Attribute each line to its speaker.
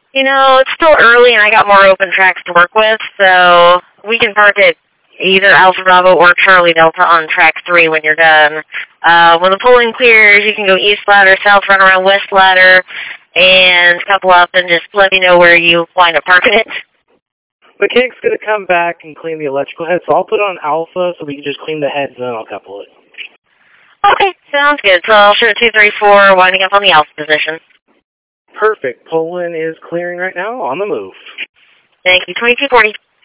Speaker 1: You know, it's still early and I got more open tracks to work with, so we can park at either Alpha Bravo or Charlie Delta on track 3 when you're done. When the polling clears, you can go east ladder, south run around west ladder, and couple up and just let me know where you wind up parking it.
Speaker 2: Mechanic's going to come back and clean the electrical head, so I'll put on Alpha so we can just clean the heads and then I'll couple it.
Speaker 1: Okay, sounds good. So I'll show 234 winding up on the Alpha position.
Speaker 2: Perfect. Poland is clearing right now. On the move.
Speaker 1: Thank you. 2240.